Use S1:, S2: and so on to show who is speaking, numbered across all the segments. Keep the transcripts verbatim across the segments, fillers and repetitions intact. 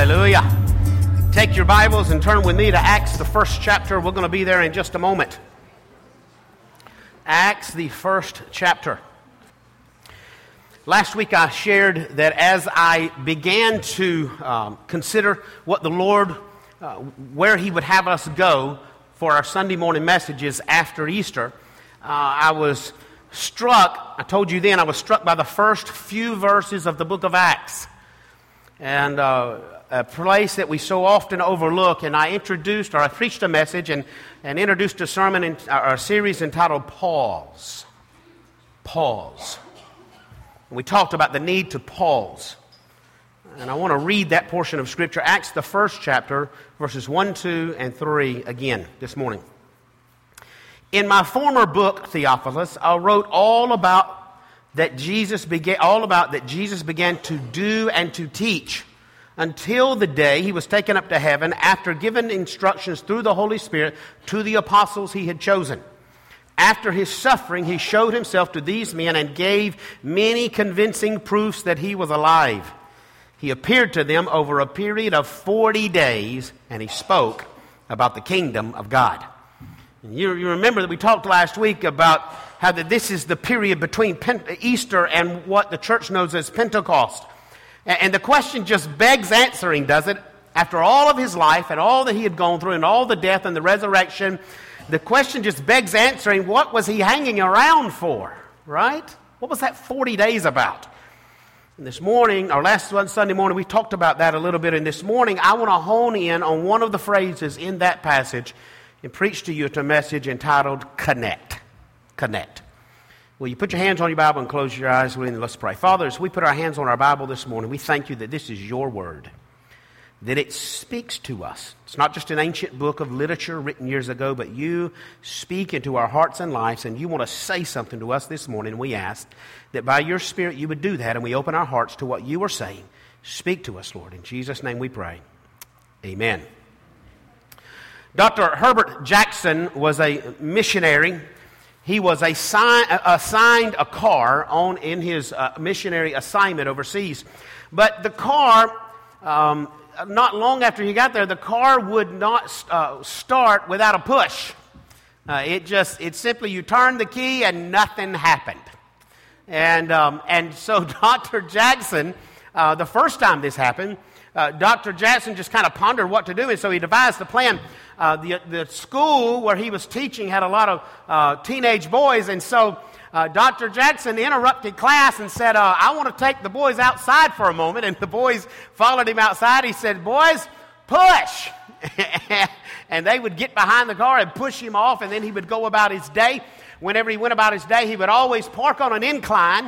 S1: Hallelujah. Take your Bibles and turn with me to Acts, the first chapter. We're going to be there in just a moment. Acts, the first chapter. Last week I shared that as I began to um, consider what the Lord, uh, where He would have us go for our Sunday morning messages after Easter, uh, I was struck, I told you then, I was struck by the first few verses of the book of Acts. And uh, a place that we so often overlook. And I introduced, or I preached a message and, and introduced a sermon, in, or a series entitled Pause. Pause. And we talked about the need to pause. And I want to read that portion of Scripture, Acts, the first chapter, verses one, two, and three again this morning. In my former book, Theophilus, I wrote all about that Jesus began, all about that Jesus began to do and to teach until the day He was taken up to heaven after giving instructions through the Holy Spirit to the apostles He had chosen. After His suffering, He showed Himself to these men and gave many convincing proofs that He was alive. He appeared to them over a period of forty days, and He spoke about the kingdom of God. And you, you remember that we talked last week about how that this is the period between Pent- Easter and what the church knows as Pentecost. And, and the question just begs answering, does it? After all of His life and all that He had gone through and all the death and the resurrection, the question just begs answering, what was He hanging around for, right? What was that forty days about? And this morning, or last one Sunday morning, we talked about that a little bit. And this morning, I want to hone in on one of the phrases in that passage and preach to you a message entitled Connect. Connect. Will you put your hands on your Bible and close your eyes? Let's pray. Father, as we put our hands on our Bible this morning, we thank You that this is Your word, that it speaks to us. It's not just an ancient book of literature written years ago, but You speak into our hearts and lives, and You want to say something to us this morning. We ask that by Your Spirit You would do that, and we open our hearts to what You are saying. Speak to us, Lord. In Jesus' name we pray. Amen. Doctor Herbert Jackson was a missionary. He was assign, assigned a car on in his uh, missionary assignment overseas. But the car, um, not long after he got there, the car would not uh, start without a push. Uh, it just, it simply, you turned the key and nothing happened. And, um, and so Doctor Jackson, uh, the first time this happened, uh, Doctor Jackson just kind of pondered what to do, and so he devised a plan. Uh, the, the school where he was teaching had a lot of uh, teenage boys, and so uh, Doctor Jackson interrupted class and said, uh, I want to take the boys outside for a moment, and the boys followed him outside. He said, boys, push! And they would get behind the car and push him off, and then he would go about his day. Whenever he went about his day, he would always park on an incline,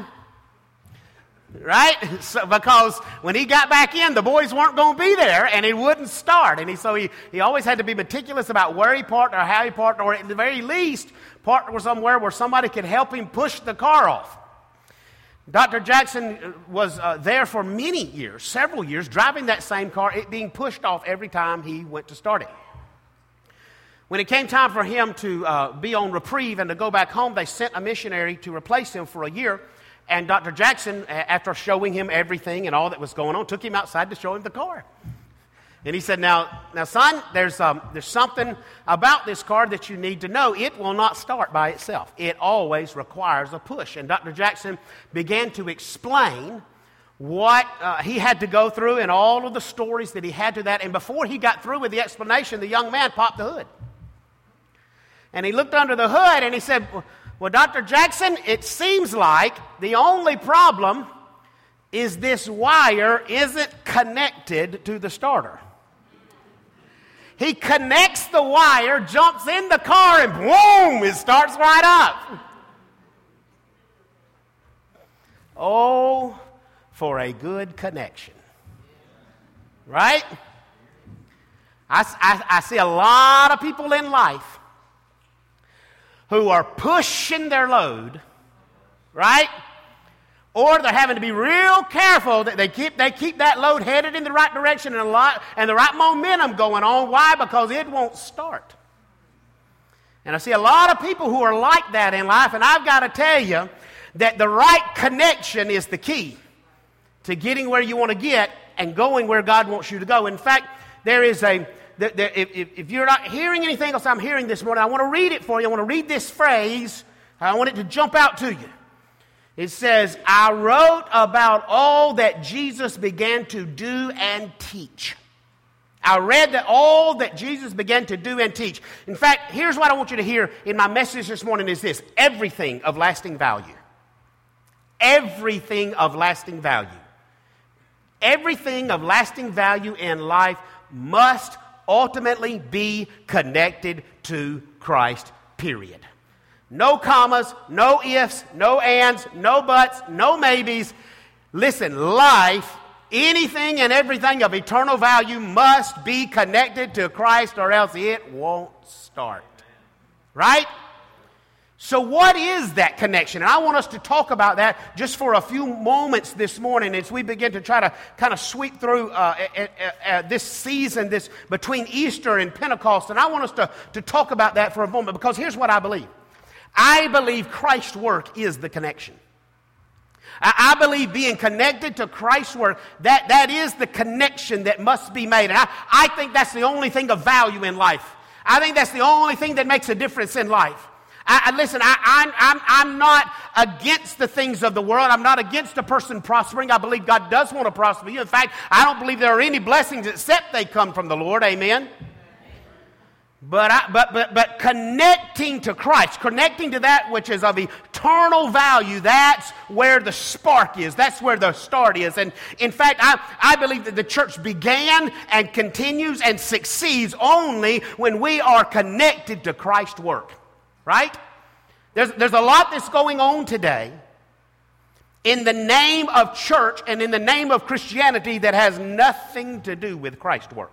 S1: right? So, because when he got back in, the boys weren't going to be there, and it wouldn't start. And he, so he, he always had to be meticulous about where he parked or how he parked, or at the very least, parked somewhere where somebody could help him push the car off. Doctor Jackson was uh, there for many years, several years, driving that same car, it being pushed off every time he went to start it. When it came time for him to uh, be on reprieve and to go back home, they sent a missionary to replace him for a year. And Doctor Jackson, after showing him everything and all that was going on, took him outside to show him the car. And he said, now, now son, there's, um, there's something about this car that you need to know. It will not start by itself. It always requires a push. And Doctor Jackson began to explain what uh, he had to go through and all of the stories that he had to that. And before he got through with the explanation, the young man popped the hood. And he looked under the hood and he said, well, Doctor Jackson, it seems like the only problem is this wire isn't connected to the starter. He connects the wire, jumps in the car, and boom, it starts right up. Oh, for a good connection. Right? I, I, I see a lot of people in life who are pushing their load, right? Or they're having to be real careful that they keep they keep that load headed in the right direction and a lot and the right momentum going on. Why? Because it won't start. And I see a lot of people who are like that in life, and I've got to tell you that the right connection is the key to getting where you want to get and going where God wants you to go. In fact, there is a, there, there, if, if you're not hearing anything else I'm hearing this morning, I want to read it for you. I want to read this phrase. I want it to jump out to you. It says, I wrote about all that Jesus began to do and teach. I read that all that Jesus began to do and teach. In fact, here's what I want you to hear in my message this morning is this: everything of lasting value. Everything of lasting value. Everything of lasting value in life must ultimately be connected to Christ, period. No commas, no ifs, no ands, no buts, no maybes. Listen, life, anything and everything of eternal value must be connected to Christ or else it won't start. Right? So what is that connection? And I want us to talk about that just for a few moments this morning as we begin to try to kind of sweep through uh, uh, uh, this season, this between Easter and Pentecost. And I want us to, to talk about that for a moment, because here's what I believe. I believe Christ's work is the connection. I, I believe being connected to Christ's work, that, that is the connection that must be made. And I, I think that's the only thing of value in life. I think that's the only thing that makes a difference in life. I, I, listen, I, I'm, I'm, I'm not against the things of the world. I'm not against a person prospering. I believe God does want to prosper you. In fact, I don't believe there are any blessings except they come from the Lord. Amen. But, I, but but but connecting to Christ, connecting to that which is of eternal value, that's where the spark is. That's where the start is. And in fact, I, I believe that the church began and continues and succeeds only when we are connected to Christ's work. Right? There's, there's a lot that's going on today in the name of church and in the name of Christianity that has nothing to do with Christ's work.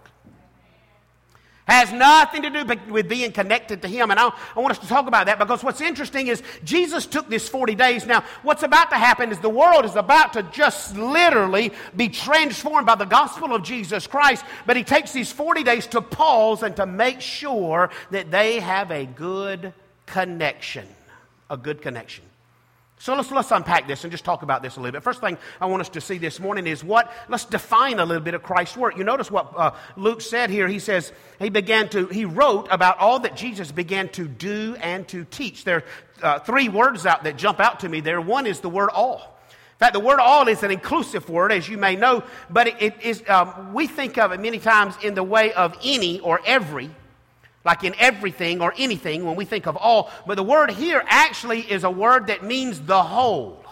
S1: Has nothing to do with being connected to Him. And I, I want us to talk about that, because what's interesting is Jesus took this forty days. Now, what's about to happen is the world is about to just literally be transformed by the gospel of Jesus Christ. But He takes these forty days to pause and to make sure that they have a good connection. A good connection. So let's, let's unpack this and just talk about this a little bit. First thing I want us to see this morning is what, let's define a little bit of Christ's work. You notice what uh, Luke said here. He says he began to, he wrote about all that Jesus began to do and to teach. There are uh, three words out that jump out to me there. One is the word all. In fact, the word all is an inclusive word, as you may know, but it, it is, um, we think of it many times in the way of any or every. Like in everything or anything when we think of all. But the word here actually is a word that means the whole.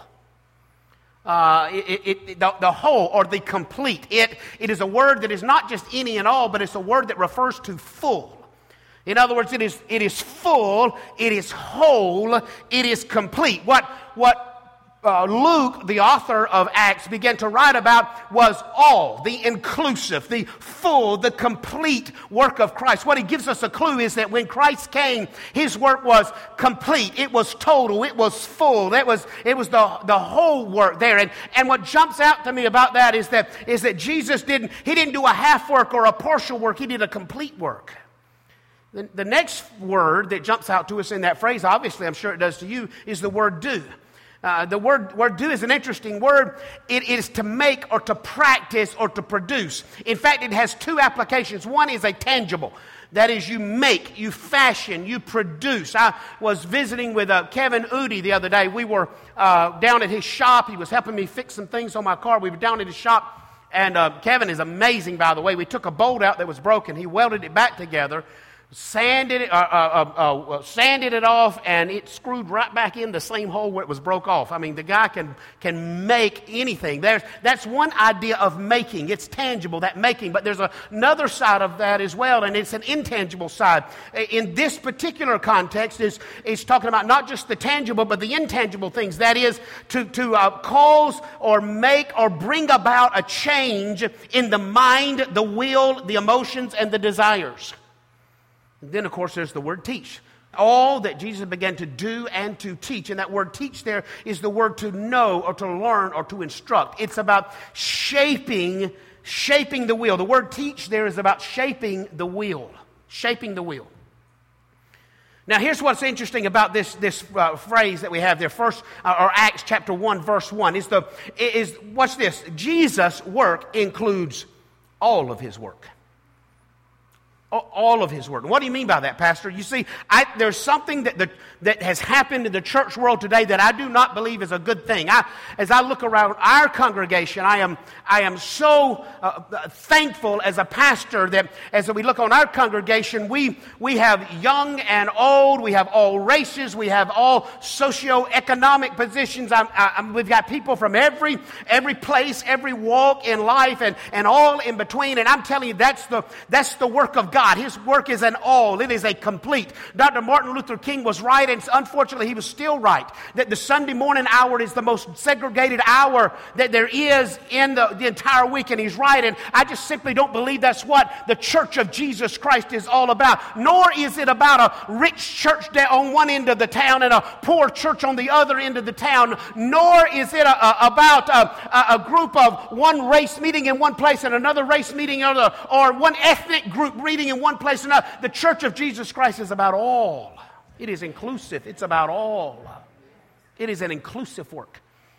S1: Uh, it, it, the, the whole or the complete. It, it is a word that is not just any and all, but it's a word that refers to full. In other words, it is, it is full, it is whole, it is complete. What, what Uh, Luke, the author of Acts, began to write about was all, the inclusive, the full, the complete work of Christ. What he gives us a clue is that when Christ came, His work was complete. It was total. It was full. It was, it was the, the whole work there. And, and what jumps out to me about that is that, is that Jesus didn't, He didn't do a half work or a partial work. He did a complete work. The, the next word that jumps out to us in that phrase, obviously I'm sure it does to you, is the word do. Uh, the word, word do is an interesting word. It is to make or to practice or to produce. In fact, it has two applications. One is a tangible. That is, you make, you fashion, you produce. I was visiting with uh, Kevin Udi the other day. We were uh, down at his shop. He was helping me fix some things on my car. We were down at his shop. And uh, Kevin is amazing, by the way. We took a bolt out that was broken. He welded it back together. Sanded it, uh, uh, uh, uh, sanded it off, and it screwed right back in the same hole where it was broke off. I mean, the guy can can make anything. There's that's one idea of making. It's tangible, that making. But there's a, another side of that as well, and it's an intangible side. In this particular context, is is talking about not just the tangible, but the intangible things. That is to to uh, cause or make or bring about a change in the mind, the will, the emotions, and the desires. Then, of course, there's the word teach. All that Jesus began to do and to teach. And that word teach there is the word to know or to learn or to instruct. It's about shaping, shaping the wheel. The word teach there is about shaping the wheel. Shaping the wheel. Now, here's what's interesting about this, this uh, phrase that we have there, first, uh, or Acts chapter one, verse one, is the, is, watch this, Jesus' work includes all of his work. All of his work. What do you mean by that, Pastor? You see, I, there's something that the, that has happened in the church world today that I do not believe is a good thing. I, as I look around our congregation, I am I am so uh, thankful as a pastor that as we look on our congregation, we we have young and old, we have all races, we have all socioeconomic positions. I'm, I'm, we've got people from every every place, every walk in life, and, and all in between. And I'm telling you, that's the that's the work of God. His work is an all. It is a complete. Doctor Martin Luther King was right, and unfortunately he was still right, that the Sunday morning hour is the most segregated hour that there is in the, the entire week, and he's right. And I just simply don't believe that's what the Church of Jesus Christ is all about. Nor is it about a rich church on one end of the town and a poor church on the other end of the town. Nor is it a, a, about a, a group of one race meeting in one place and another race meeting in another, or one ethnic group meeting in one place or another. The Church of Jesus Christ is about all. It is inclusive. It's about all. It is an inclusive work.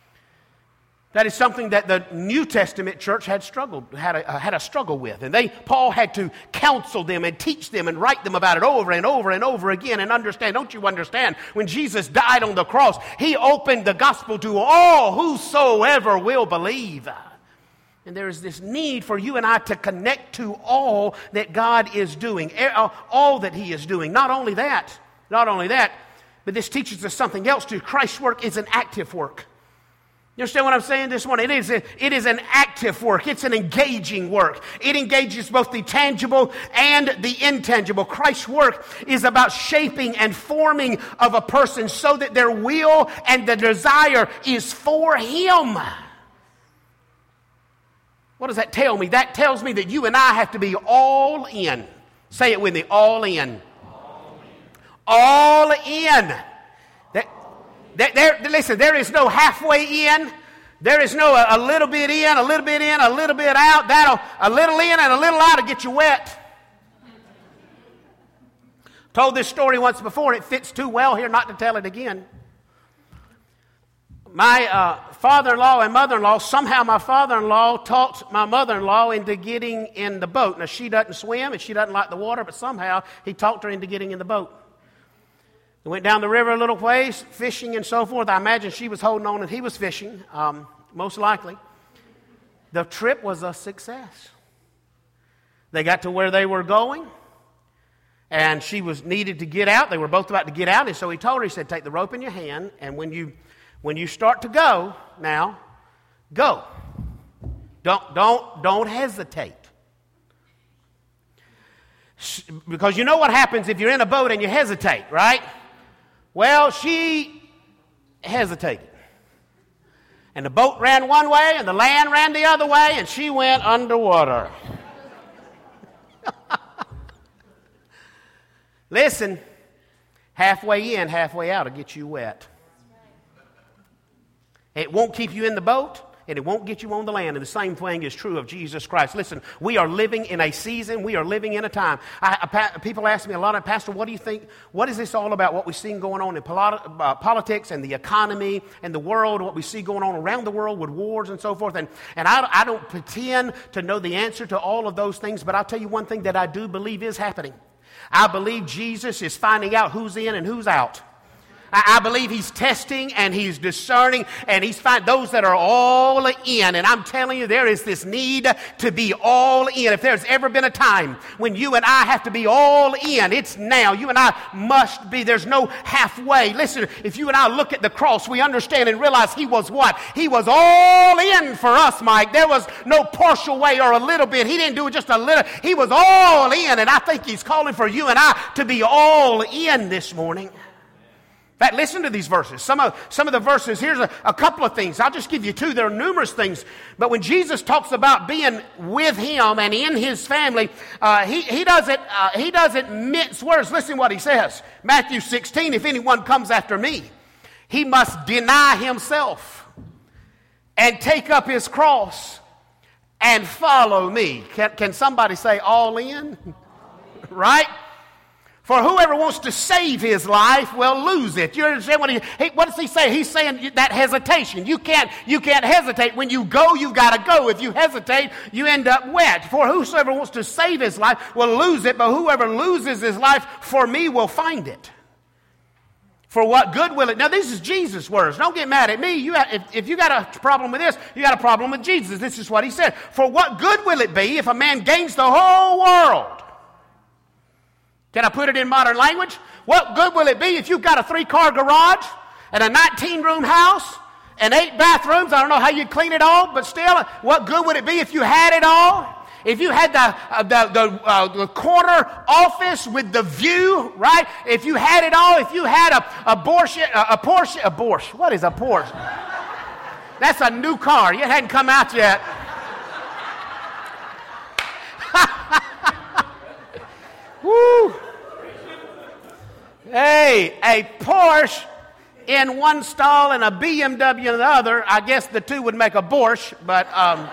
S1: That is something that the New Testament church had struggled, had a, uh, had a struggle with. And they, Paul had to counsel them and teach them and write them about it over and over and over again and understand. Don't you understand? When Jesus died on the cross, he opened the gospel to all whosoever will believe. And there is this need for you and I to connect to all that God is doing, all that he is doing. Not only that, not only that, but this teaches us something else too. Christ's work is an active work. You understand what I'm saying this morning? It is, a, it is an active work. It's an engaging work. It engages both the tangible and the intangible. Christ's work is about shaping and forming of a person so that their will and the desire is for him. What does that tell me? That tells me that you and I have to be all in. Say it with me, all in. All in. All in. That, that, there, listen, there is no halfway in. There is no a, a little bit in, a little bit in, a little bit out. That'll a little in and a little out will get you wet. Told this story once before, and it fits too well here not to tell it again. My uh, father-in-law and mother-in-law, somehow my father-in-law talked my mother-in-law into getting in the boat. Now, she doesn't swim and she doesn't like the water, but somehow he talked her into getting in the boat. They went down the river a little ways, fishing and so forth. I imagine she was holding on and he was fishing, um, most likely. The trip was a success. They got to where they were going, and she was needed to get out. They were both about to get out, and so he told her, he said, take the rope in your hand, and when you... When you start to go, now, go. Don't, don't, don't hesitate. Because you know what happens if you're in a boat and you hesitate, right? Well, she hesitated. And the boat ran one way and the land ran the other way, and she went underwater. Listen, halfway in, halfway out will get you wet. It won't keep you in the boat, and it won't get you on the land. And the same thing is true of Jesus Christ. Listen, we are living in a season. We are living in a time. I, I, people ask me a lot, Pastor, what do you think? What is this all about? What we're seeing going on in politi- uh, politics and the economy and the world, what we see going on around the world with wars and so forth. And, and I, I don't pretend to know the answer to all of those things, but I'll tell you one thing that I do believe is happening. I believe Jesus is finding out who's in and who's out. I believe he's testing and he's discerning and he's finding those that are all in. And I'm telling you, there is this need to be all in. If there's ever been a time when you and I have to be all in, it's now. You and I must be. There's no halfway. Listen, if you and I look at the cross, we understand and realize he was what? He was all in for us, Mike. There was no partial way or a little bit. He didn't do it just a little. He was all in. And I think he's calling for you and I to be all in this morning. In fact, listen to these verses. Some of, some of the verses, here's a, a couple of things. I'll just give you two. There are numerous things. But when Jesus talks about being with him and in his family, uh, he, he, doesn't, uh, he doesn't mince words. Listen what he says. Matthew sixteen, if anyone comes after me, he must deny himself and take up his cross and follow me. Can, can somebody say all in? Right? For whoever wants to save his life will lose it. You understand what he, he what does he say? He's saying that hesitation. You can't, you can't hesitate. When you go, you've got to go. If you hesitate, you end up wet. For whosoever wants to save his life will lose it, but whoever loses his life for me will find it. For what good will it? Now, this is Jesus' words. Don't get mad at me. You have, if, if you got a problem with this, you got a problem with Jesus. This is what he said. For what good will it be if a man gains the whole world? Can I put it in modern language? What good will it be if you've got a three-car garage and a nineteen-room house and eight bathrooms? I don't know how you'd clean it all, but still, what good would it be if you had it all? If you had the uh, the, the, uh, the corner office with the view, right? If you had it all, if you had a, a Porsche, a, a Porsche, a Porsche. What is a Porsche? That's a new car. It hadn't come out yet. Woo! Hey, a Porsche in one stall and a B M W in the other. I guess the two would make a Porsche, but um,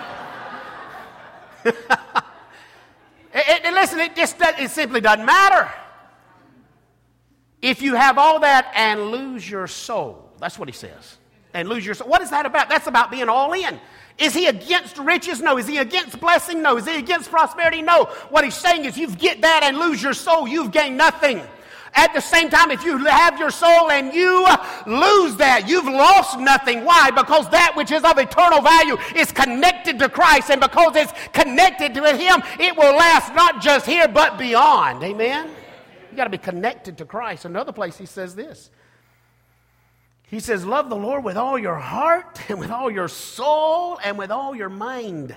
S1: it, it, listen, it just it simply doesn't matter. If you have all that and lose your soul, that's what he says. And lose your soul. What is that about? That's about being all in. Is he against riches? No. Is he against blessing? No. Is he against prosperity? No. What he's saying is, you get that and lose your soul, you've gained nothing. At the same time, if you have your soul and you lose that, you've lost nothing. Why? Because that which is of eternal value is connected to Christ. And because it's connected to him, it will last not just here, but beyond. Amen? You got to be connected to Christ. Another place he says this. He says, love the Lord with all your heart and with all your soul and with all your mind.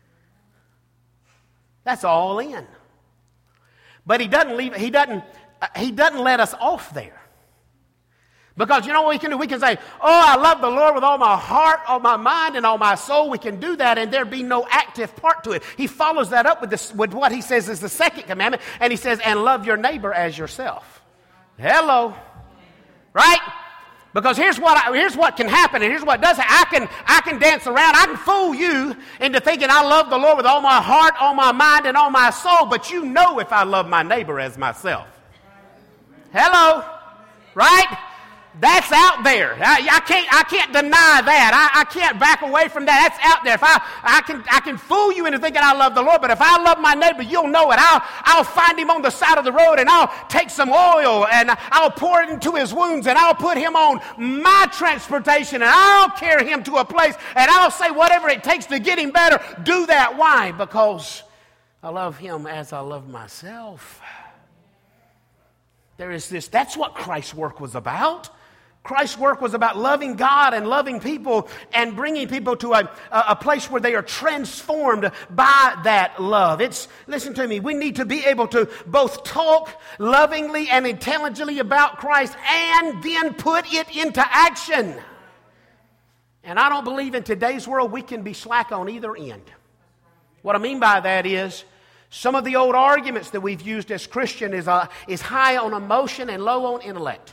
S1: That's all in. But he doesn't leave, he doesn't, he doesn't let us off there. Because you know what we can do? We can say, oh, I love the Lord with all my heart, all my mind, and all my soul. We can do that, and there be no active part to it. He follows that up with, this, with what he says is the second commandment, and he says, and love your neighbor as yourself. Hello. Right? Because here's what I, here's what can happen, and here's what does happen. I can I can dance around. I can fool you into thinking I love the Lord with all my heart, all my mind, and all my soul. But you know if I love my neighbor as myself. Hello, right? That's out there. I, I can't I can't deny that. I, I can't back away from that. That's out there. If I I can I can fool you into thinking I love the Lord, but if I love my neighbor, you'll know it. I'll I'll find him on the side of the road, and I'll take some oil and I'll pour it into his wounds, and I'll put him on my transportation, and I'll carry him to a place, and I'll say whatever it takes to get him better. Do that. Why? Because I love him as I love myself. There is this. That's what Christ's work was about. Christ's work was about loving God and loving people and bringing people to a, a place where they are transformed by that love. It's, listen to me, we need to be able to both talk lovingly and intelligently about Christ and then put it into action. And I don't believe in today's world we can be slack on either end. What I mean by that is, some of the old arguments that we've used as Christian is, uh, is high on emotion and low on intellect.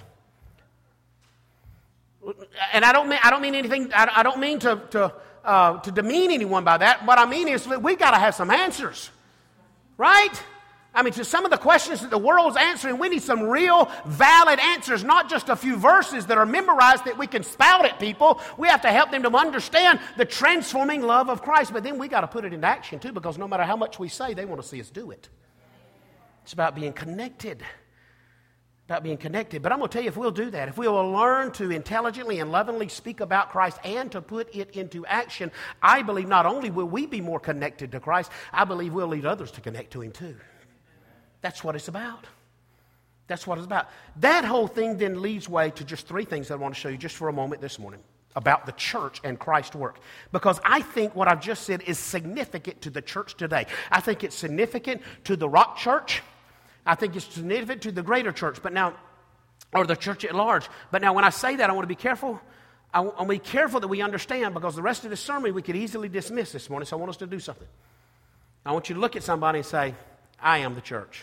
S1: And I don't mean I don't mean anything. I, I don't mean to to uh, to demean anyone by that. What I mean is that we've got to have some answers, right? I mean, to some of the questions that the world's answering, we need some real, valid answers, not just a few verses that are memorized that we can spout at people. We have to help them to understand the transforming love of Christ. But then we got to put it into action too, because no matter how much we say, they want to see us do it. It's about being connected. About being connected. But I'm going to tell you, if we'll do that, if we will learn to intelligently and lovingly speak about Christ and to put it into action, I believe not only will we be more connected to Christ, I believe we'll lead others to connect to him too. That's what it's about. That's what it's about. That whole thing then leads way to just three things I want to show you just for a moment this morning about the church and Christ's work. Because I think what I've just said is significant to the church today. I think it's significant to the Rock Church. I think it's significant to the greater church, but now, or the church at large. But now when I say that, I want to be careful. I want to be careful that we understand, because the rest of this sermon we could easily dismiss this morning, so I want us to do something. I want you to look at somebody and say, I am the church.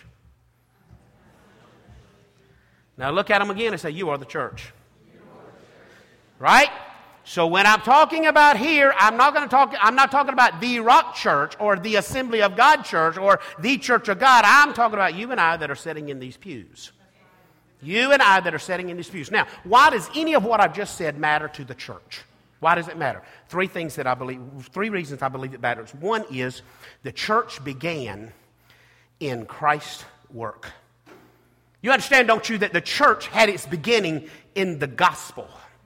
S1: Now look at them again and say, you are the church. Right? So when I'm talking about here, I'm not going to talk, I'm not talking about the Rock Church or the Assembly of God Church or the Church of God. I'm talking about you and I that are sitting in these pews. You and I that are sitting in these pews. Now, why does any of what I've just said matter to the church? Why does it matter? Three things that I believe, three reasons I believe it matters. One is the church began in Christ's work. You understand, don't you, that the church had its beginning in the gospel.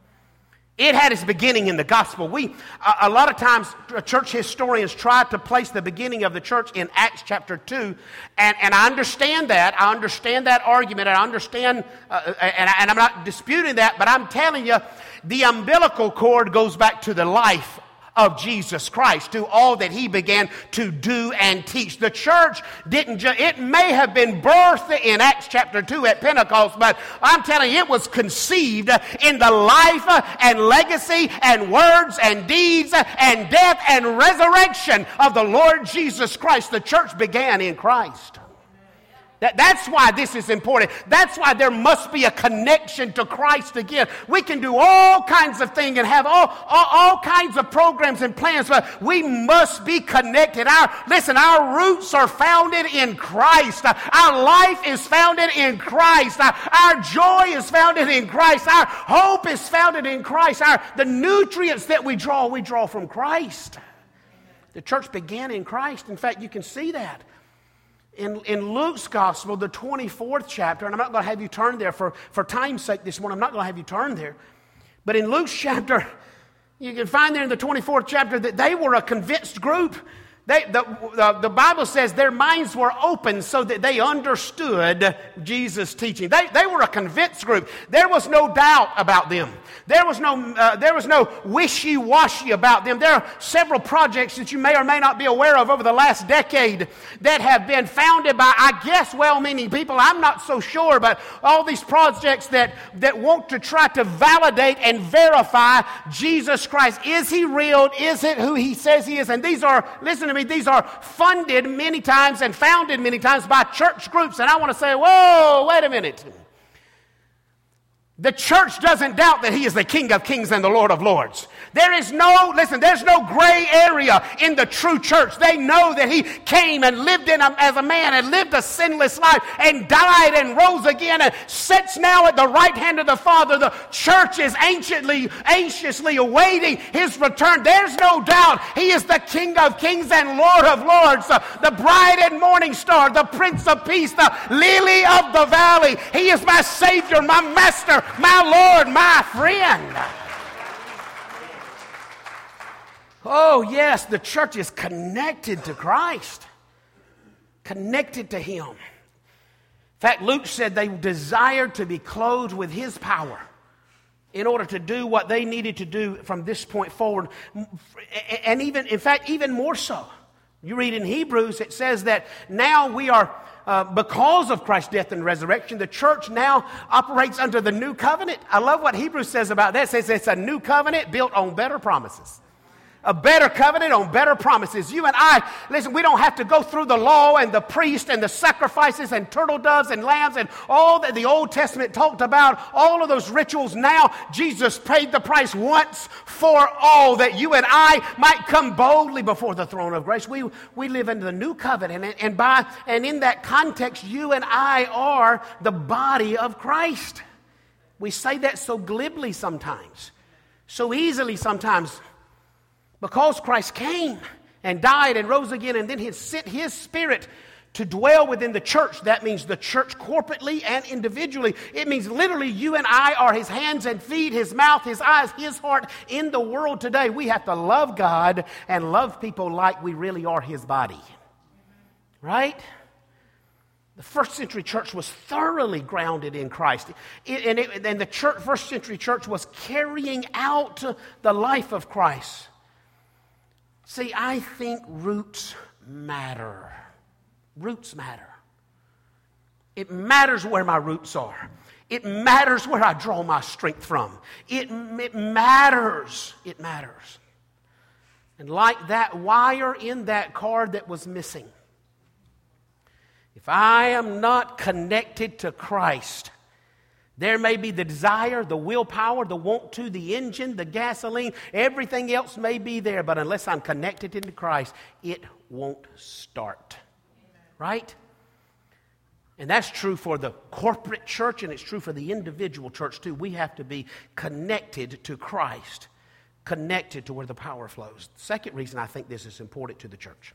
S1: It had its beginning in the gospel. We, a, a lot of times, church historians try to place the beginning of the church in Acts chapter two, and, and I understand that. I understand that argument, and I understand, uh, and, and I'm not disputing that, but I'm telling you, the umbilical cord goes back to the life of Jesus Christ, to all that he began to do and teach. The church didn't just, it may have been birthed in Acts chapter two at Pentecost, but I'm telling you, it was conceived in the life and legacy and words and deeds and death and resurrection of the Lord Jesus Christ. The church began in Christ. That, that's why this is important. That's why there must be a connection to Christ again. We can do all kinds of things and have all, all, all kinds of programs and plans, but we must be connected. Our, listen, our roots are founded in Christ. Our life is founded in Christ. Our, our joy is founded in Christ. Our hope is founded in Christ. Our, the nutrients that we draw, we draw from Christ. The church began in Christ. In fact, you can see that. In, in Luke's Gospel, the twenty-fourth chapter, and I'm not going to have you turn there for, for time's sake this morning. I'm not going to have you turn there. But in Luke's chapter, you can find there in the twenty-fourth chapter that they were a convinced group. They, the, the, the Bible says their minds were open so that they understood Jesus' teaching. They, they were a convinced group. There was no doubt about them. There was no, uh, there was no wishy-washy about them. There are several projects that you may or may not be aware of over the last decade that have been founded by, I guess, well-meaning people. I'm not so sure, but all these projects that, that want to try to validate and verify Jesus Christ. Is he real? Is it who he says he is? And these are, listen to me, these are funded many times and founded many times by church groups. And I want to say, whoa, wait a minute. The church doesn't doubt that he is the King of Kings and the Lord of Lords. There is no, listen, there's no gray area in the true church. They know that he came and lived in a, as a man and lived a sinless life and died and rose again and sits now at the right hand of the Father. The church is anciently, anxiously awaiting his return. There's no doubt he is the King of Kings and Lord of Lords, the, the bright and morning star, the Prince of Peace, the lily of the valley. He is my Savior, my Master, my Lord, my friend. Oh, yes, the church is connected to Christ, connected to him. In fact, Luke said they desired to be clothed with his power in order to do what they needed to do from this point forward. And even, in fact, even more so. You read in Hebrews, it says that now we are, uh, because of Christ's death and resurrection, the church now operates under the new covenant. I love what Hebrews says about that. It says it's a new covenant built on better promises. A better covenant on better promises. You and I, listen, we don't have to go through the law and the priest and the sacrifices and turtle doves and lambs and all that the Old Testament talked about, all of those rituals. Now, Jesus paid the price once for all that you and I might come boldly before the throne of grace. We, we live in the new covenant, and, and, by, and in that context, you and I are the body of Christ. We say that so glibly sometimes, so easily sometimes. Because Christ came and died and rose again and then he sent his Spirit to dwell within the church. That means the church corporately and individually. It means literally you and I are his hands and feet, his mouth, his eyes, his heart in the world today. We have to love God and love people like we really are his body. Right? The first century church was thoroughly grounded in Christ. It, and, it, and the church, first century church was carrying out the life of Christ. See, I think roots matter. Roots matter. It matters where my roots are. It matters where I draw my strength from. It, it matters. It matters. And like that wire in that cord that was missing, if I am not connected to Christ, There may be the desire, the willpower, the want to, the engine, the gasoline, everything else may be there, but unless I'm connected into Christ, it won't start. Right? And that's true for the corporate church, and it's true for the individual church too. We have to be connected to Christ, connected to where the power flows. The second reason I think this is important to the church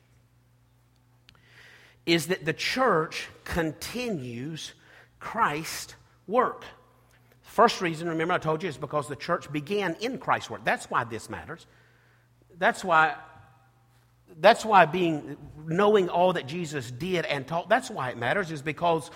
S1: is that the church continues Christ's work. First reason, remember I told you, is because the church began in Christ's work. That's why this matters. That's why, that's why being, knowing all that Jesus did and taught, that's why it matters, is because,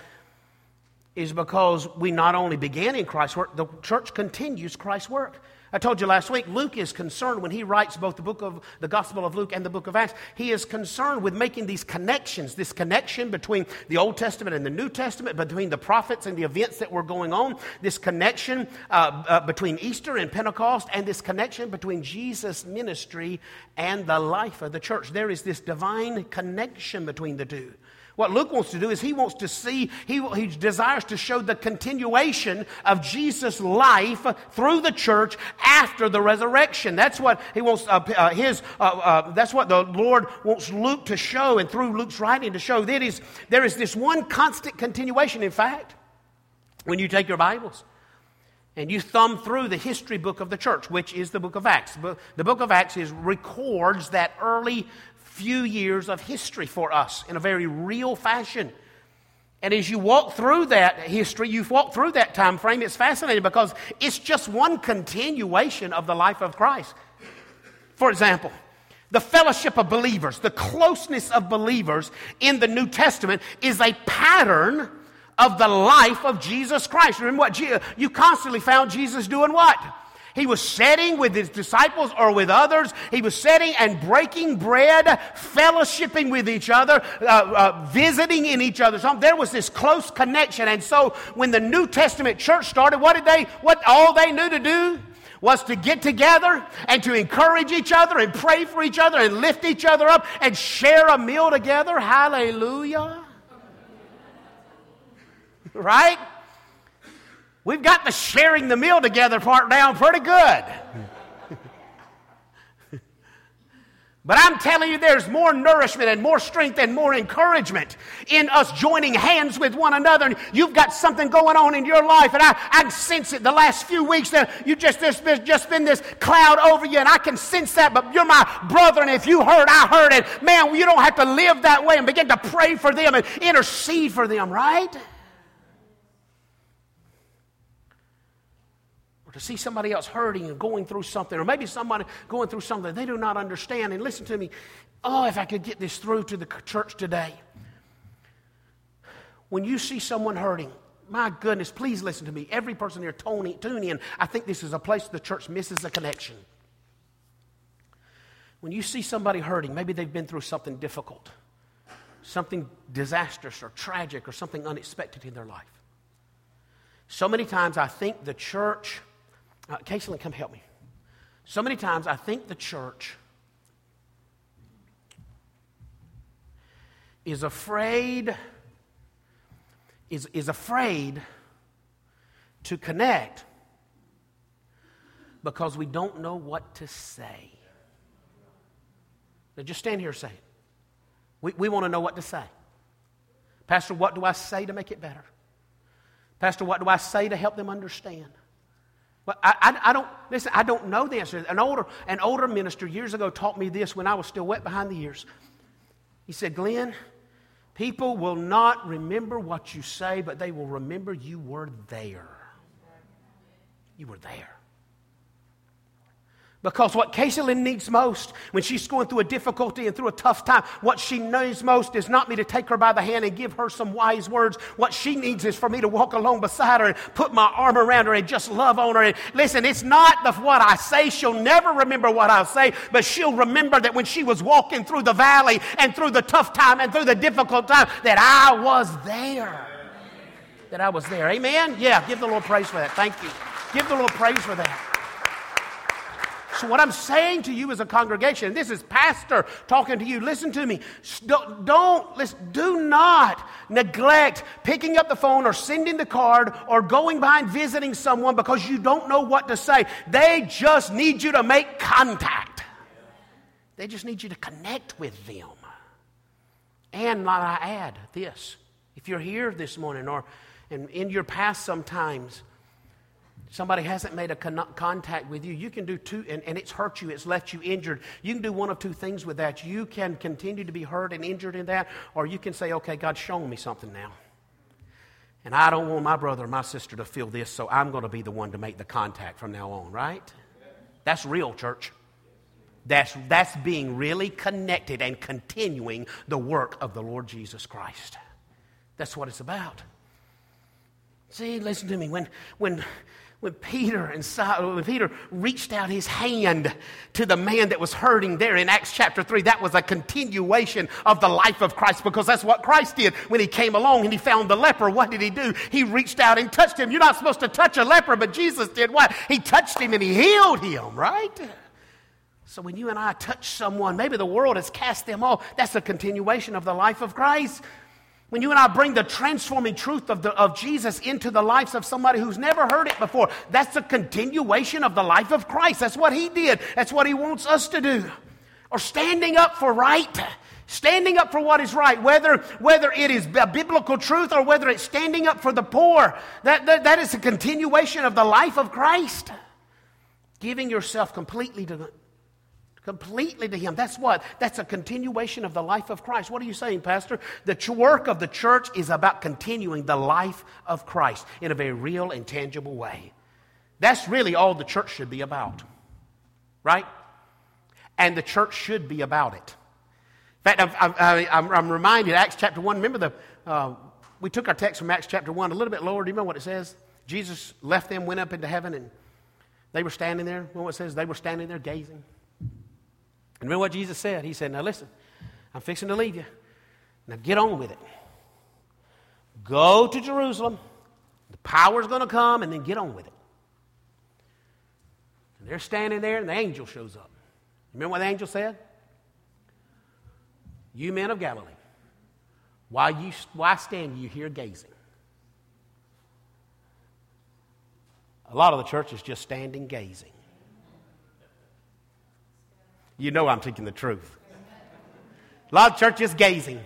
S1: is because we not only began in Christ's work, the church continues Christ's work. I told you last week, Luke is concerned when he writes both the book of the Gospel of Luke and the book of Acts. He is concerned with making these connections, this connection between the Old Testament and the New Testament, between the prophets and the events that were going on, this connection uh, uh, between Easter and Pentecost, and this connection between Jesus' ministry and the life of the church. There is this divine connection between the two. What Luke wants to do is he wants to see, he, he desires to show the continuation of Jesus' life through the church after the resurrection. That's what he wants, uh, uh, his, uh, uh, that's what the Lord wants Luke to show, and through Luke's writing to show. That is, there is this one constant continuation. In fact, when you take your Bibles and you thumb through the history book of the church, which is the book of Acts. The book of Acts is, records that early few years of history for us in a very real fashion. And as you walk through that history, you walk through that time frame, it's fascinating because it's just one continuation of the life of Christ. For example, the fellowship of believers, the closeness of believers in the New Testament is a pattern of the life of Jesus Christ. Remember what you constantly found Jesus doing what? He was sitting with his disciples or with others. He was sitting and breaking bread, fellowshipping with each other, uh, uh, visiting in each other's home. There was this close connection. And so when the New Testament church started, what did they, what all they knew to do was to get together and to encourage each other and pray for each other and lift each other up and share a meal together. Hallelujah. Right? We've got the sharing the meal together part down pretty good. But I'm telling you, there's more nourishment and more strength and more encouragement in us joining hands with one another. And you've got something going on in your life, and I, I can sense it the last few weeks that you just, there's just been this cloud over you, and I can sense that, but you're my brother, and if you heard, I heard it. Man, you don't have to live that way, and begin to pray for them and intercede for them, right? To see somebody else hurting and going through something, or maybe somebody going through something they do not understand. And listen to me, oh, if I could get this through to the church today. When you see someone hurting, my goodness, please listen to me. Every person here, tune in. I think this is a place the church misses a connection. When you see somebody hurting, maybe they've been through something difficult, something disastrous or tragic or something unexpected in their life. So many times I think the church... Uh, Caitlin, come help me. So many times I think the church is afraid, is, is afraid to connect because we don't know what to say. Now just stand here and say it. We, we want to know what to say. Pastor, what do I say to make it better? Pastor, what do I say to help them understand? Well, I, I, I don't, listen, I don't know the answer. An older, an older minister years ago taught me this when I was still wet behind the ears. He said, Glenn, people will not remember what you say, but they will remember you were there. You were there. Because what Caitlin needs most when she's going through a difficulty and through a tough time, what she needs most is not me to take her by the hand and give her some wise words. What she needs is for me to walk along beside her and put my arm around her and just love on her. And listen, it's not the what I say. She'll never remember what I say, but she'll remember that when she was walking through the valley and through the tough time and through the difficult time, that I was there. That I was there. Amen? Yeah, give the Lord praise for that. Thank you. Give the Lord praise for that. So what I'm saying to you as a congregation, this is pastor talking to you, listen to me. Don't, don't listen, do not neglect picking up the phone or sending the card or going behind visiting someone because you don't know what to say. They just need you to make contact. They just need you to connect with them. And might I add this, if you're here this morning or and in your past sometimes, somebody hasn't made a con- contact with you, you can do two, and, and it's hurt you, it's left you injured. You can do one of two things with that. You can continue to be hurt and injured in that, or you can say, okay, God's shown me something now. And I don't want my brother or my sister to feel this, so I'm going to be the one to make the contact from now on, right? That's real, church. That's, that's being really connected and continuing the work of the Lord Jesus Christ. That's what it's about. See, listen to me. When, when, when Peter and when Peter reached out his hand to the man that was hurting there in Acts chapter three, that was a continuation of the life of Christ, because that's what Christ did when he came along and he found the leper. What did he do? He reached out and touched him. You're not supposed to touch a leper, but Jesus did what? He touched him and he healed him, right? So when you and I touch someone, maybe the world has cast them off. That's a continuation of the life of Christ. When you and I bring the transforming truth of, the, of Jesus into the lives of somebody who's never heard it before, that's a continuation of the life of Christ. That's what he did. That's what he wants us to do. Or standing up for right. Standing up for what is right, whether, whether it is a biblical truth or whether it's standing up for the poor. That, that, that is a continuation of the life of Christ. Giving yourself completely to Completely to him. That's what? That's a continuation of the life of Christ. What are you saying, Pastor? The ch- work of the church is about continuing the life of Christ in a very real and tangible way. That's really all the church should be about. Right? And the church should be about it. In fact, I'm, I'm, I'm reminded, Acts chapter one, remember the, uh, we took our text from Acts chapter one a little bit lower. Do you remember what it says? Jesus left them, went up into heaven, and they were standing there. You know what it says? They were standing there gazing. And remember what Jesus said? He said, now listen, I'm fixing to leave you. Now get on with it. Go to Jerusalem. The power's going to come, and then get on with it. And they're standing there, and the angel shows up. Remember what the angel said? You men of Galilee, why, you, why stand you here gazing? A lot of the church is just standing gazing. You know I'm speaking the truth. A lot of churches gazing.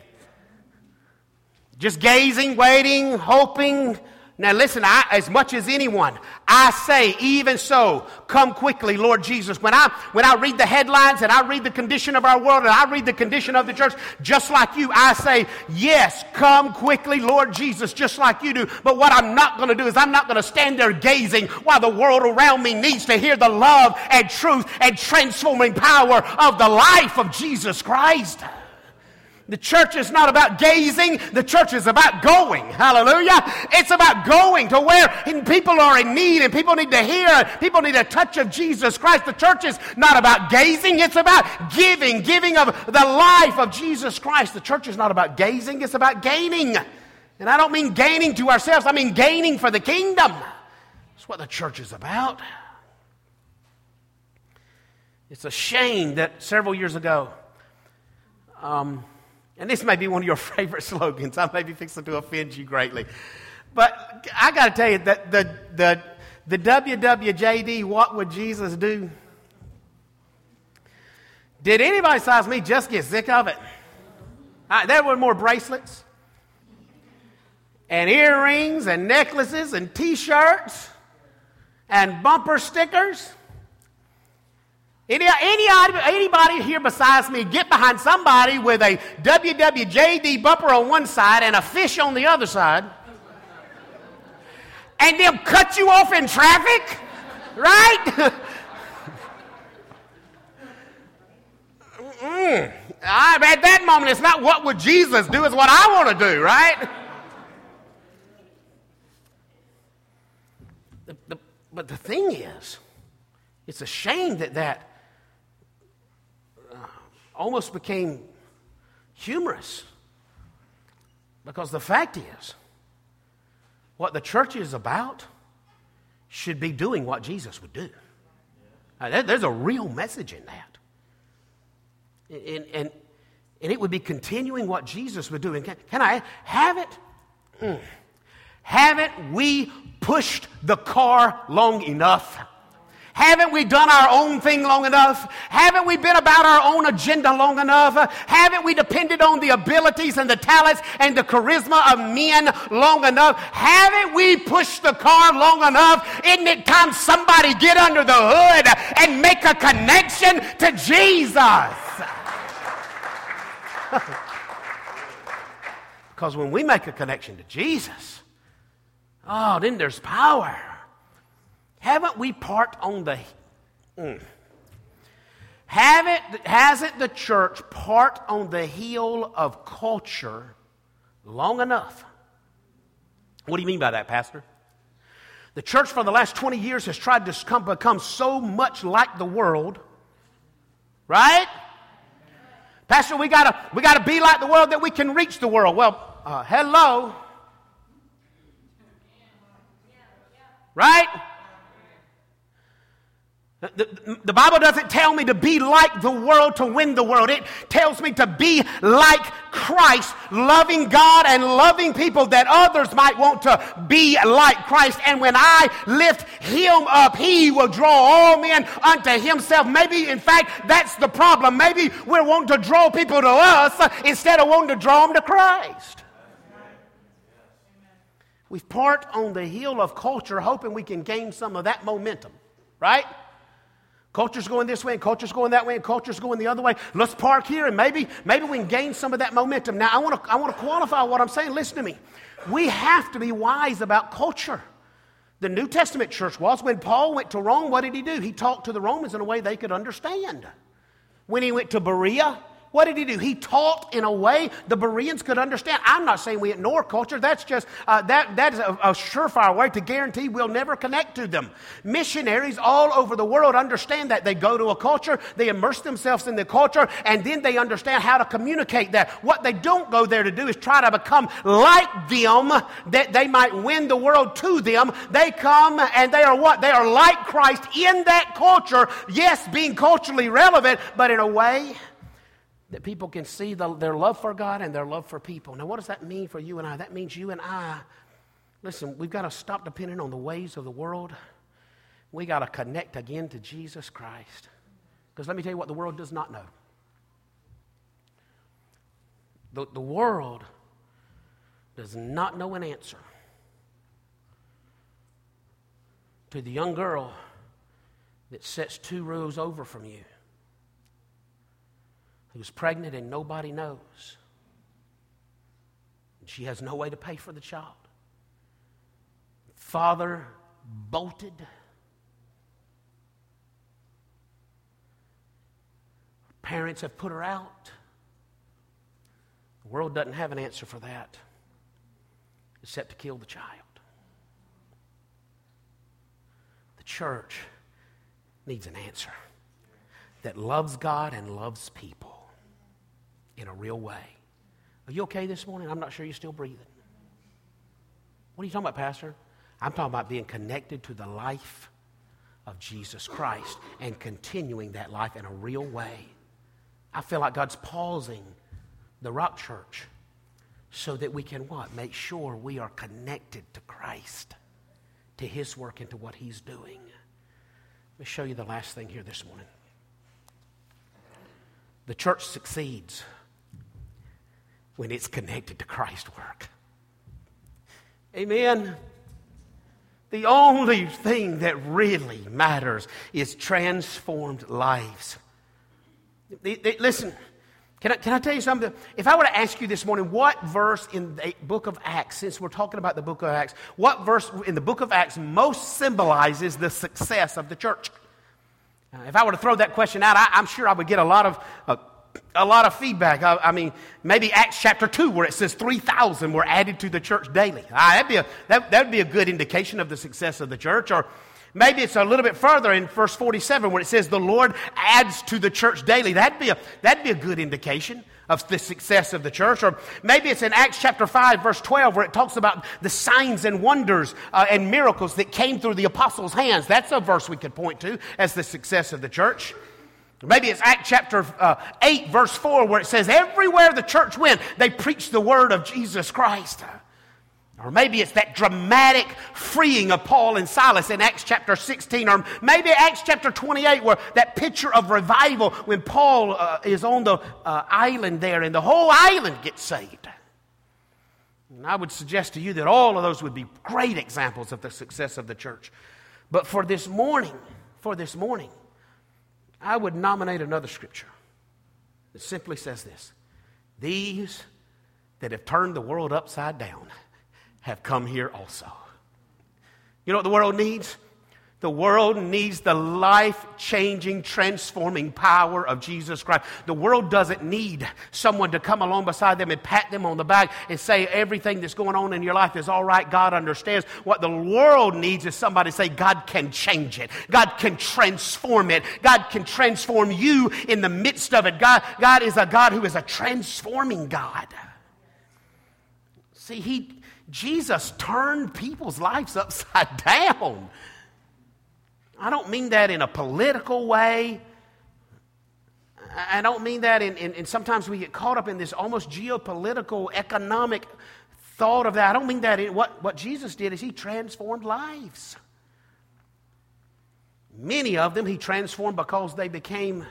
S1: Just gazing, waiting, hoping. Now listen, I, as much as anyone, I say, even so, come quickly, Lord Jesus. When I when I read the headlines and I read the condition of our world and I read the condition of the church, just like you, I say, yes, come quickly, Lord Jesus, just like you do. But what I'm not going to do is I'm not going to stand there gazing while the world around me needs to hear the love and truth and transforming power of the life of Jesus Christ. The church is not about gazing. The church is about going. Hallelujah. It's about going to where people are in need and people need to hear. People need a touch of Jesus Christ. The church is not about gazing. It's about giving. Giving of the life of Jesus Christ. The church is not about gazing. It's about gaining. And I don't mean gaining to ourselves. I mean gaining for the kingdom. That's what the church is about. It's a shame that several years ago, um, and this may be one of your favorite slogans. I may be fixing to offend you greatly. But I got to tell you that the, the, the W W J D, what would Jesus do? Did anybody besides me just get sick of it? Uh, there were more bracelets and earrings and necklaces and T-shirts and bumper stickers. Any, any, anybody here besides me get behind somebody with a W W J D bumper on one side and a fish on the other side and them cut you off in traffic, right? Mm. I, at that moment, it's not what would Jesus do, it's what I want to do, right? The, the, but the thing is, it's a shame that that almost became humorous, because the fact is, what the church is about should be doing what Jesus would do. Uh, there, there's a real message in that. And, and, and it would be continuing what Jesus would do. And can, can I have it? Mm. Haven't we pushed the car long enough? Haven't we done our own thing long enough? Haven't we been about our own agenda long enough? Haven't we depended on the abilities and the talents and the charisma of men long enough? Haven't we pushed the car long enough? Isn't it time somebody get under the hood and make a connection to Jesus? Because when we make a connection to Jesus, oh, then there's power. Haven't we parked on the... Mm. Haven't, hasn't the church parked on the heel of culture long enough? What do you mean by that, Pastor? The church for the last twenty years has tried to come, become so much like the world, right? Pastor, we gotta we gotta be like the world that we can reach the world. Well, uh, hello, right? The, the, the Bible doesn't tell me to be like the world to win the world. It tells me to be like Christ, loving God and loving people that others might want to be like Christ. And when I lift Him up, He will draw all men unto Himself. Maybe, in fact, that's the problem. Maybe we're wanting to draw people to us instead of wanting to draw them to Christ. We've parked on the heel of culture hoping we can gain some of that momentum, right? Culture's going this way and culture's going that way and culture's going the other way. Let's park here and maybe maybe we can gain some of that momentum. Now, I want to I want to qualify what I'm saying. Listen to me. We have to be wise about culture. The New Testament church was. When Paul went to Rome, what did he do? He talked to the Romans in a way they could understand. When he went to Berea, what did he do? He taught in a way the Bereans could understand. I'm not saying we ignore culture. That's just, uh, that, that is a, a surefire way to guarantee we'll never connect to them. Missionaries all over the world understand that. They go to a culture, they immerse themselves in the culture, and then they understand how to communicate that. What they don't go there to do is try to become like them, that they might win the world to them. They come and they are what? They are like Christ in that culture. Yes, being culturally relevant, but in a way that people can see the, their love for God and their love for people. Now, what does that mean for you and I? That means you and I, listen, we've got to stop depending on the ways of the world. We got to connect again to Jesus Christ. Because let me tell you what the world does not know. The, the world does not know an answer to the young girl that sits two rows over from you, who's pregnant and nobody knows. And she has no way to pay for the child. Father bolted. Parents have put her out. The world doesn't have an answer for that except to kill the child. The church needs an answer that loves God and loves people in a real way. Are you okay this morning? I'm not sure you're still breathing. What are you talking about, Pastor? I'm talking about being connected to the life of Jesus Christ and continuing that life in a real way. I feel like God's pausing the Rock Church so that we can what? Make sure we are connected to Christ, to His work and to what He's doing. Let me show you the last thing here this morning. The church succeeds when it's connected to Christ's work. Amen. The only thing that really matters is transformed lives. Listen, can I, can I tell you something? If I were to ask you this morning, what verse in the book of Acts, since we're talking about the book of Acts, what verse in the book of Acts most symbolizes the success of the church? Uh, if I were to throw that question out, I, I'm sure I would get a lot of uh, a lot of feedback. I, I mean, maybe Acts chapter two, where it says three thousand were added to the church daily. Ah, that'd be a that that'd be a good indication of the success of the church. Or maybe it's a little bit further in verse forty-seven, where it says the Lord adds to the church daily. That'd be a that'd be a good indication of the success of the church. Or maybe it's in Acts chapter five, verse twelve, where it talks about the signs and wonders uh, and miracles that came through the apostles' hands. That's a verse we could point to as the success of the church. Maybe it's Acts chapter uh, eight, verse four, where it says, everywhere the church went, they preached the word of Jesus Christ. Or maybe it's that dramatic freeing of Paul and Silas in Acts chapter sixteen. Or maybe Acts chapter twenty-eight, where that picture of revival when Paul uh, is on the uh, island there and the whole island gets saved. And I would suggest to you that all of those would be great examples of the success of the church. But for this morning, for this morning, I would nominate another scripture that simply says this: these that have turned the world upside down have come here also. You know what the world needs? The world needs the life-changing, transforming power of Jesus Christ. The world doesn't need someone to come along beside them and pat them on the back and say everything that's going on in your life is all right, God understands. What the world needs is somebody to say God can change it. God can transform it. God can transform you in the midst of it. God, God is a God who is a transforming God. See, he... Jesus turned people's lives upside down. I don't mean that in a political way. I don't mean that in, in, in sometimes we get caught up in this almost geopolitical, economic thought of that. I don't mean that in what, what Jesus did is he transformed lives. Many of them he transformed because they became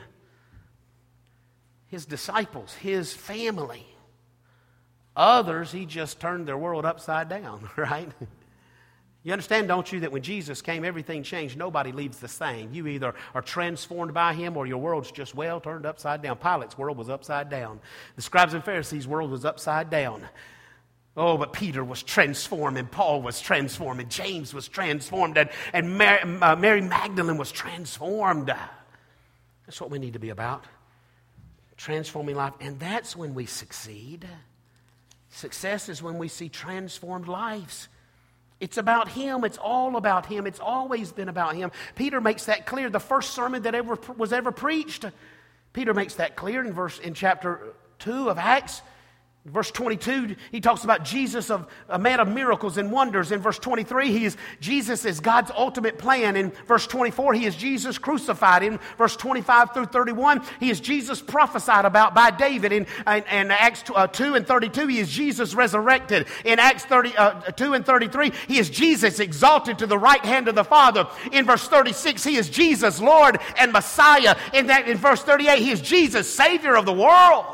S1: his disciples, his family. Others, he just turned their world upside down, right? You understand, don't you, that when Jesus came, everything changed. Nobody leaves the same. You either are transformed by him or your world's just well turned upside down. Pilate's world was upside down. The scribes and Pharisees' world was upside down. Oh, but Peter was transformed, and Paul was transformed, and James was transformed, and, and Mary, uh, Mary Magdalene was transformed. That's what we need to be about, transforming life. And that's when we succeed. Success is when we see transformed lives. It's about him. It's all about him. It's always been about him. Peter makes that clear. The first sermon that ever was ever preached, Peter makes that clear in verse in chapter two of Acts. Verse twenty-two, he talks about Jesus, of a man of miracles and wonders. In verse twenty-three, he is Jesus is God's ultimate plan. In verse twenty-four, he is Jesus crucified. In verse twenty-five through thirty-one, he is Jesus prophesied about by David. In, in, in Acts two and thirty-two, he is Jesus resurrected. In Acts two and thirty-three, he is Jesus exalted to the right hand of the Father. In verse thirty-six, he is Jesus Lord and Messiah. In, that, in verse thirty-eight, he is Jesus Savior of the world.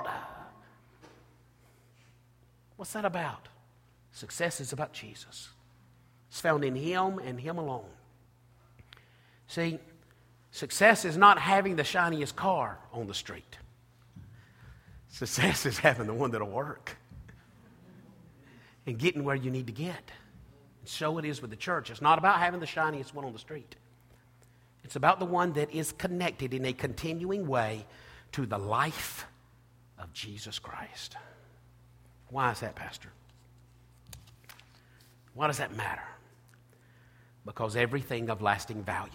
S1: What's that about? Success is about Jesus. It's found in him and him alone. See, success is not having the shiniest car on the street. Success is having the one that'll work and getting where you need to get. And so it is with the church. It's not about having the shiniest one on the street. It's about the one that is connected in a continuing way to the life of Jesus Christ. Why is that, Pastor? Why does that matter? Because everything of lasting value,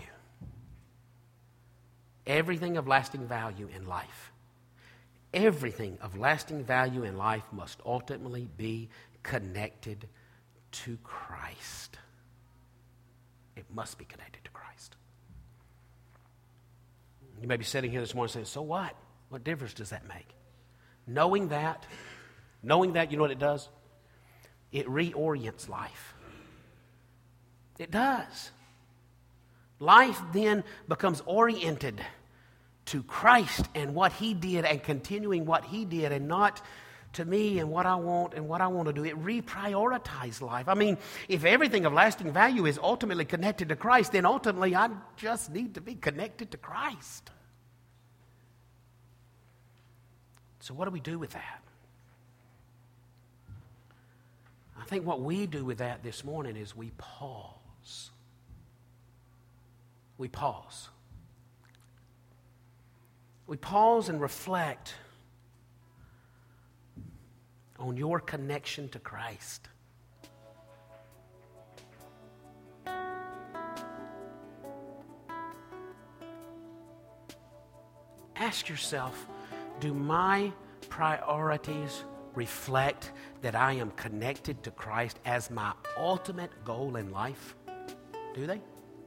S1: everything of lasting value in life, everything of lasting value in life must ultimately be connected to Christ. It must be connected to Christ. You may be sitting here this morning saying, so what? What difference does that make? Knowing that, Knowing that, you know what it does? It reorients life. It does. Life then becomes oriented to Christ and what he did and continuing what he did and not to me and what I want and what I want to do. It reprioritizes life. I mean, if everything of lasting value is ultimately connected to Christ, then ultimately I just need to be connected to Christ. So what do we do with that? I think what we do with that this morning is we pause. We pause. We pause and reflect on your connection to Christ. Ask yourself, do my priorities reflect that I am connected to Christ as my ultimate goal in life? Do they?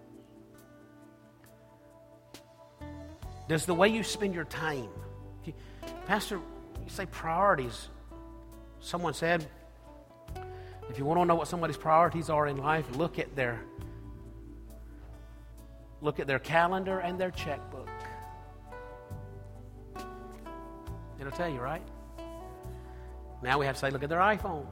S1: Does the way you spend your time, Pastor, you say priorities. Someone said, if you want to know what somebody's priorities are in life, look at their look at their calendar and their checkbook. It'll tell you, right? Now we have to say, look at their iPhone.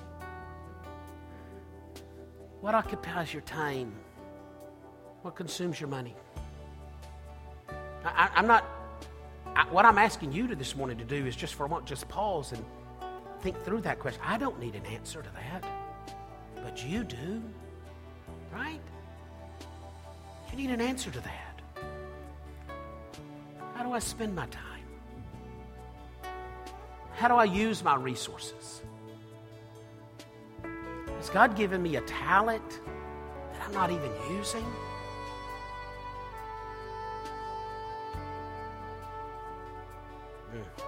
S1: What occupies your time? What consumes your money? I, I'm not, I, what I'm asking you to this morning to do is just for a moment, just pause and think through that question. I don't need an answer to that, but you do, right? You need an answer to that. How do I spend my time? How do I use my resources? Has God given me a talent that I'm not even using? Mm.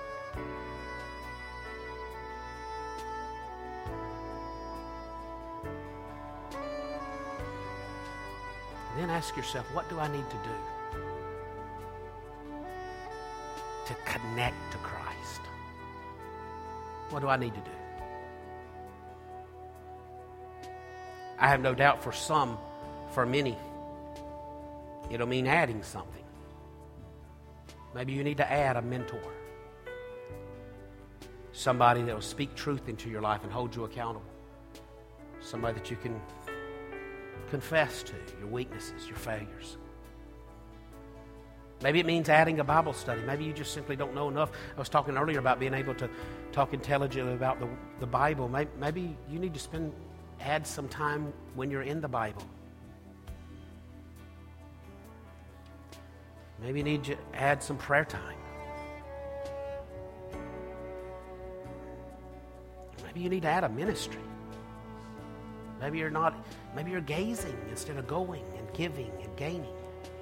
S1: Then ask yourself, what do I need to do to connect to Christ? What do I need to do? I have no doubt for some, for many, it'll mean adding something. Maybe you need to add a mentor. Somebody that will speak truth into your life and hold you accountable. Somebody that you can confess to, your weaknesses, your failures. Maybe it means adding a Bible study. Maybe you just simply don't know enough. I was talking earlier about being able to talk intelligently about the, the Bible. Maybe, maybe you need to spend, add some time when you're in the Bible. Maybe you need to add some prayer time. Maybe you need to add a ministry. Maybe you're not, maybe you're gazing instead of going and giving and gaining.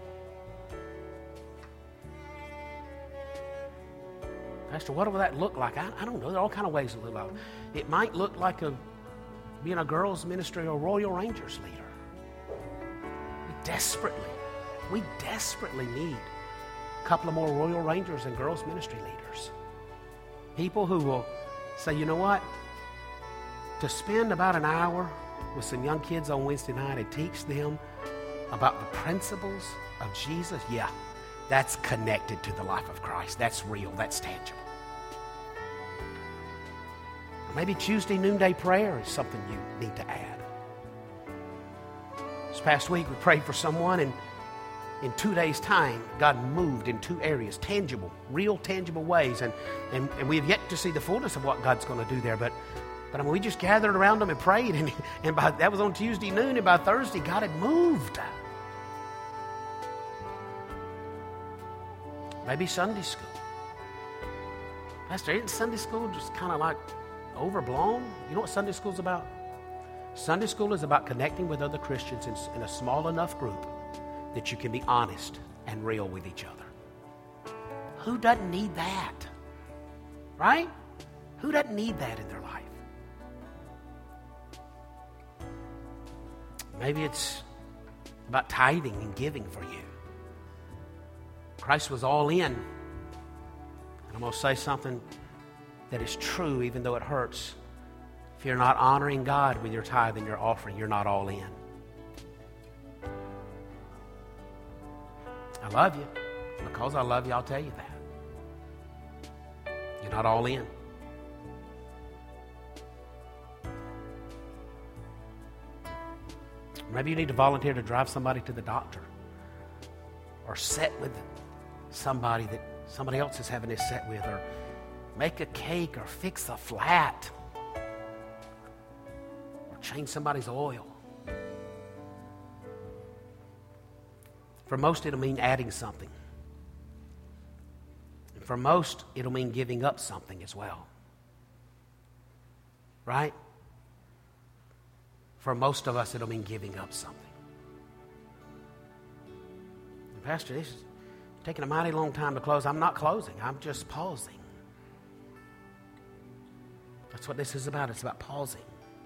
S1: Pastor, what will that look like? I, I don't know. There are all kinds of ways it look like. It might look like a being a girls' ministry or Royal Rangers leader. We desperately, we desperately need a couple of more Royal Rangers and girls' ministry leaders. People who will say, you know what? To spend about an hour with some young kids on Wednesday night and teach them about the principles of Jesus, yeah, that's connected to the life of Christ. That's real. That's tangible. Maybe Tuesday noonday prayer is something you need to add. This past week we prayed for someone, and in two days' time, God moved in two areas, tangible, real tangible ways. And, and, and we have yet to see the fullness of what God's going to do there. But, but I mean, we just gathered around them and prayed. And, and by, that was on Tuesday noon. And by Thursday, God had moved. Maybe Sunday school. Pastor, isn't Sunday school just kind of like overblown? You know what Sunday school is about? Sunday school is about connecting with other Christians in, in a small enough group that you can be honest and real with each other. Who doesn't need that? Right? Who doesn't need that in their life? Maybe it's about tithing and giving for you. Christ was all in. And I'm going to say something that is true even though it hurts. If you're not honoring God with your tithe and your offering, you're not all in. I love you. Because I love you, I'll tell you that. You're not all in. Maybe you need to volunteer to drive somebody to the doctor or sit with somebody that somebody else is having this set with, or make a cake or fix a flat or change somebody's oil. For most, it'll mean adding something. And for most, it'll mean giving up something as well. Right? For most of us, it'll mean giving up something. And Pastor, this is taking a mighty long time to close. I'm not closing. I'm just pausing. That's what this is about. It's about pausing.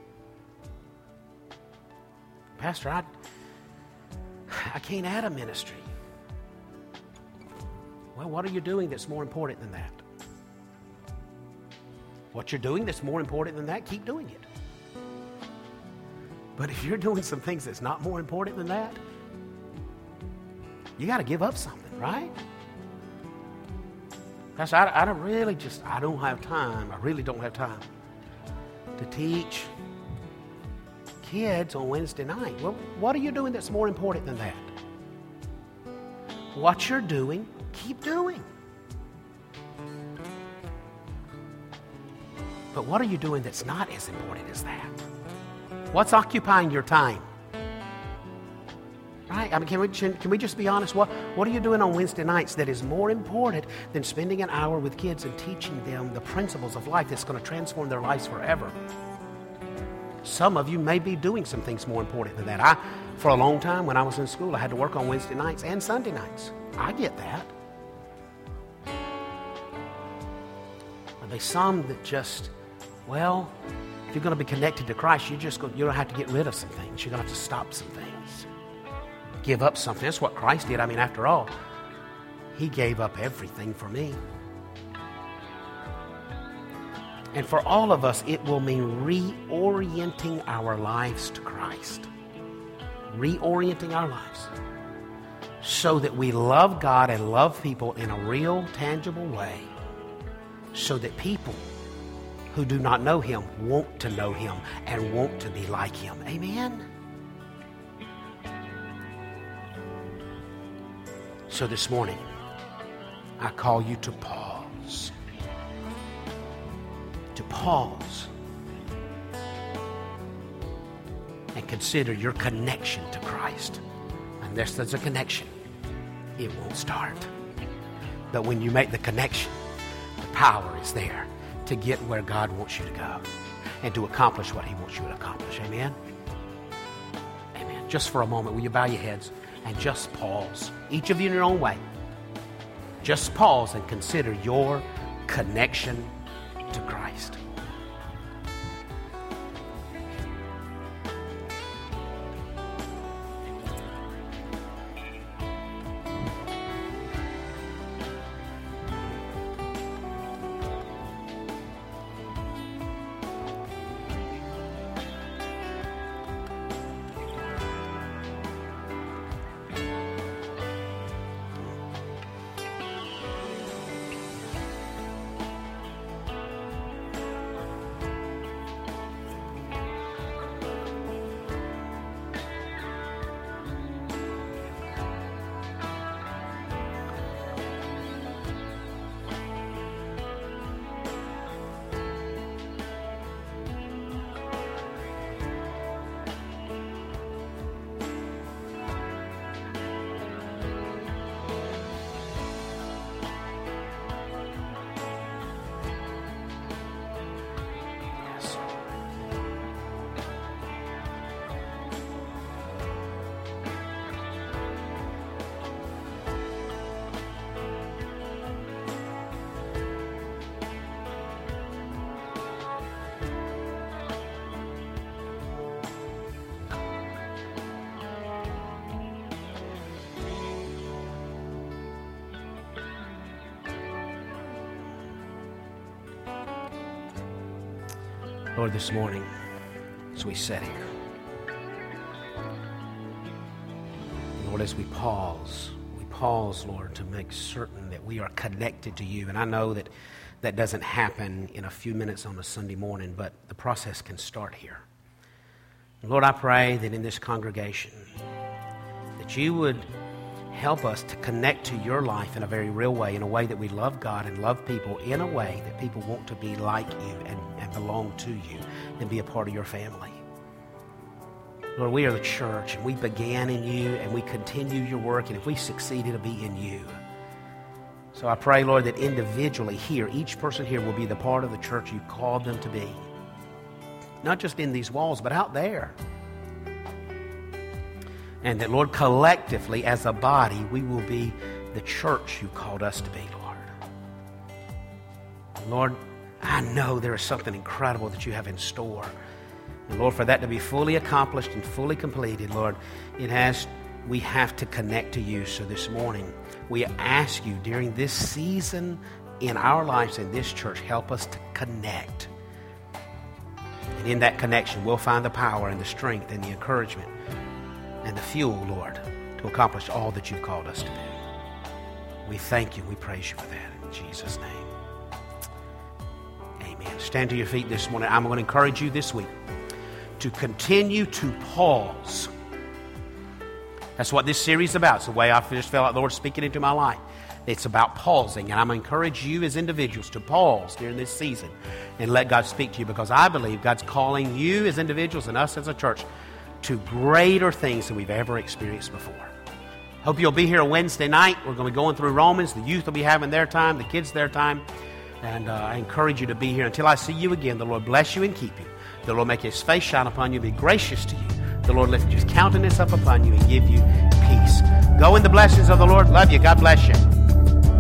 S1: Pastor, I, I can't add a ministry. Well, what are you doing that's more important than that? What you're doing that's more important than that, keep doing it. But if you're doing some things that's not more important than that, you got to give up something, right? Pastor, I, I don't really just, I don't have time. I really don't have time to teach kids on Wednesday night. Well, what are you doing that's more important than that? What you're doing, keep doing. But what are you doing that's not as important as that? What's occupying your time? Right? I mean, can we, can we just be honest? What, what are you doing on Wednesday nights that is more important than spending an hour with kids and teaching them the principles of life that's going to transform their lives forever? Some of you may be doing some things more important than that. I, for a long time when I was in school, I had to work on Wednesday nights and Sunday nights. I get that. Are there some that just, well, if you're going to be connected to Christ, you just go, you're going to have to get rid of some things. You're going to have to stop some things. Give up something. That's what Christ did. I mean, after all, he gave up everything for me. And for all of us, it will mean reorienting our lives to Christ. Reorienting our lives so that we love God and love people in a real, tangible way, so that people who do not know him want to know him and want to be like him. Amen? So this morning, I call you to pause. To pause and consider your connection to Christ. Unless there's a connection, it won't start. But when you make the connection, the power is there to get where God wants you to go and to accomplish what he wants you to accomplish. Amen? Amen. Just for a moment, will you bow your heads and just pause, each of you in your own way. Just pause and consider your connection to Christ. Lord, this morning, as we sit here, Lord, as we pause, we pause, Lord, to make certain that we are connected to you. And I know that that doesn't happen in a few minutes on a Sunday morning, but the process can start here. Lord, I pray that in this congregation, that you would help us to connect to your life in a very real way, in a way that we love God and love people, in a way that people want to be like you and, and belong to you and be a part of your family. Lord, we are the church, and we began in you, and we continue your work, and if we succeed, it'll be in you. So I pray, Lord, that individually here, each person here will be the part of the church you called them to be. Not just in these walls, but out there. And that, Lord, collectively, as a body, we will be the church you called us to be, Lord. And Lord, I know there is something incredible that you have in store. And Lord, for that to be fully accomplished and fully completed, Lord, it has, we have to connect to you. So this morning, we ask you during this season in our lives in this church, help us to connect. And in that connection, we'll find the power and the strength and the encouragement and the fuel, Lord, to accomplish all that you've called us to do. We thank you. We praise you for that in Jesus' name. Amen. Stand to your feet this morning. I'm going to encourage you this week to continue to pause. That's what this series is about. It's the way I just felt like the Lord speaking into my life. It's about pausing, and I'm going to encourage you as individuals to pause during this season and let God speak to you, because I believe God's calling you as individuals and us as a church to greater things than we've ever experienced before. Hope you'll be here Wednesday night. We're going to be going through Romans. The youth will be having their time, the kids their time, and uh, I encourage you to be here. Until I see you again, the Lord bless you and keep you. The Lord make his face shine upon you, be gracious to you. The Lord lift his countenance up upon you and give you peace. Go in the blessings of the Lord. Love you. God bless you.